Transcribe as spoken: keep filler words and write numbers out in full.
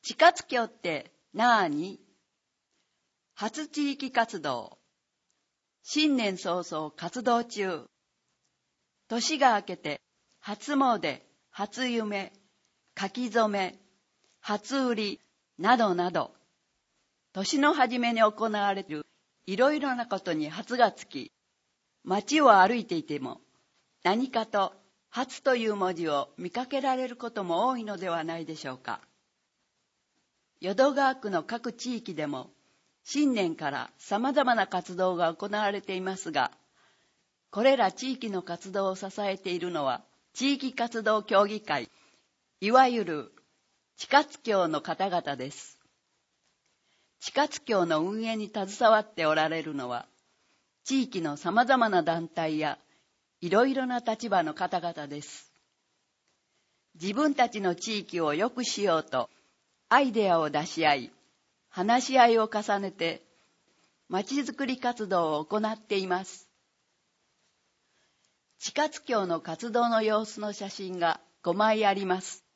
地活協ってなーに？初地域活動。新年早々活動中。年が明けて初詣、初夢、書き初め、初売りなどなど、年の初めに行われるいろいろなことに初がつき、街を歩いていても何かと初という文字を見かけられることも多いのではないでしょうか。淀川区の各地域でも新年からさまざまな活動が行われていますが、これら地域の活動を支えているのは地域活動協議会、いわゆる地活協の方々です。地活協の運営に携わっておられるのは地域のさまざまな団体やいろいろな立場の方々です。自分たちの地域を良くしようとアイデアを出し合い、話し合いを重ねて、まちづくり活動を行っています。地活協の活動の様子の写真がごまいあります。